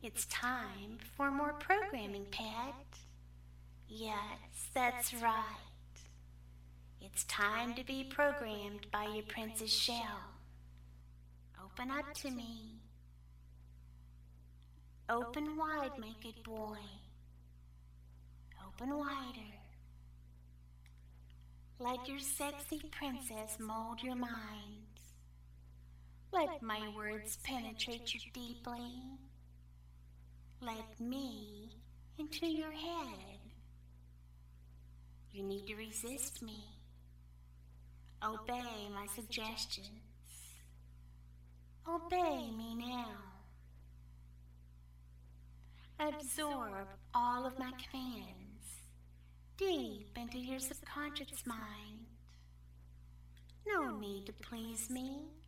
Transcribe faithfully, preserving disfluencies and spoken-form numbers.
It's time for more programming, pet. Yes, that's right. It's time to be programmed by your princess shell. Open up to me. Open wide, my good boy. Open wider. Let your sexy princess mold your mind. Let my words penetrate you deeply. Let me into your head. You need to resist me. Obey my suggestions. Obey me now. Absorb all of my commands deep into your subconscious mind. No need to please me.